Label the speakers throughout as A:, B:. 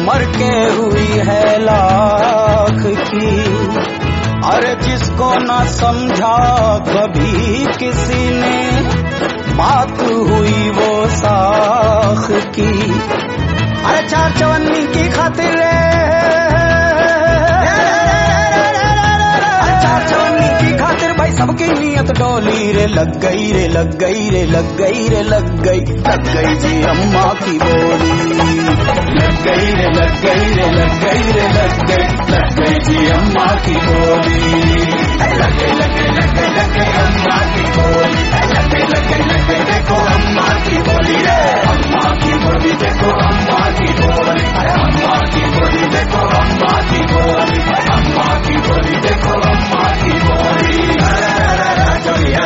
A: मर के हुई है लाख की। अरे जिसको न समझा कभी किसी ने, बात हुई वो साख की। अरे 4 चवन्नी की खातिर रे, 4 चवन्नी की खातिर भाई सबकी नियत डोली रे। लग गई रे, लग गई रे, लग गई रे, लग गई जी अम्मा की बोली। लग गई रे, लग गई रे, लग गई रे, लग गई जी अम्मा की बोली। लग गई अम्मा की बोली। लग गई देखो अम्मा की बोली रे। अम्मा की बोली देखो, अम्मा की बोली। अम्मा की बोली देखो, अम्मा की बोली। अम्मा की बोली देखो, अम्मा की बोली। जोगिया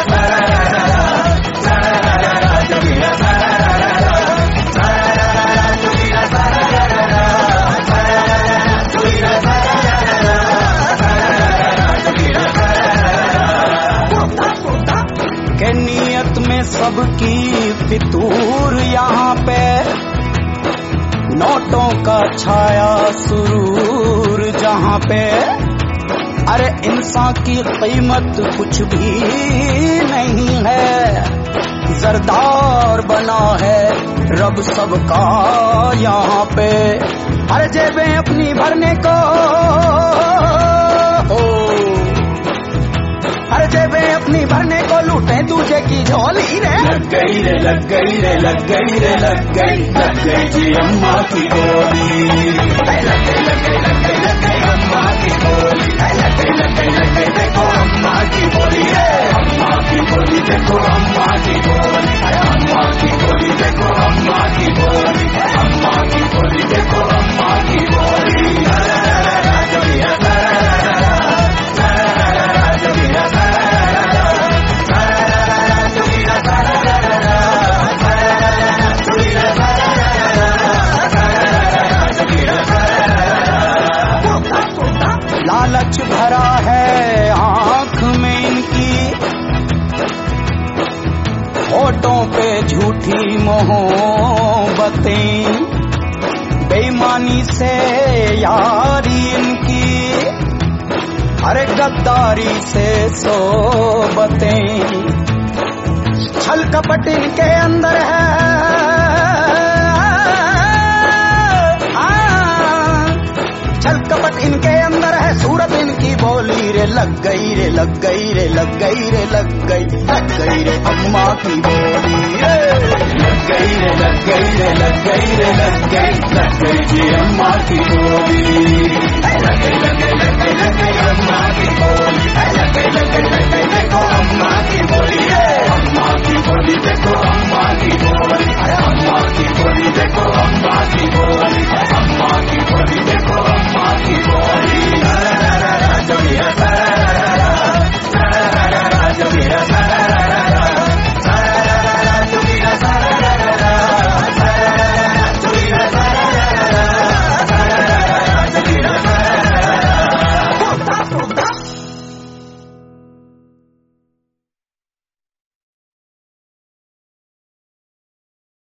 A: के नियत में सबकी फितूर यहाँ पे, नोटों का छाया सुरूर जहाँ पे। अरे इंसान की कीमत कुछ भी नहीं है, जरदार बना है रब सबका यहाँ पे। अरे जेबें अपनी भरने को, अरे जेबें अपनी भरने को लूटे दूजे की झोली रे। लग गई रे, लग गई रे, लग गई रे, लग गई जी अम्मा की बोली। लग गई अम्मा की बोली। लग गई देखो अम्मा की बोली रे। अम्मा की बोली देखो, अम्मा की बोली। अम्मा की बोली देखो, अम्मा की बोली। अम्मा की बोली देखो, अम्मा की बोली। लालच भरा है आंख में इनकी, होठों पे झूठी मोहब्बतें, बेईमानी से यारी इनकी, अरे गद्दारी से सोबतें। छल कपट इनके अंदर है, छल कपट इनके अंदर है, सूरत इनकी बोली रे। लग गई रे, लग गई रे, लग गई रे, लग गई रे अम्मा की बोली रे। लग गई रे, लग गई रे, लग गई रे, लग गई जी अम्मा की बोली। लग गई अम्मा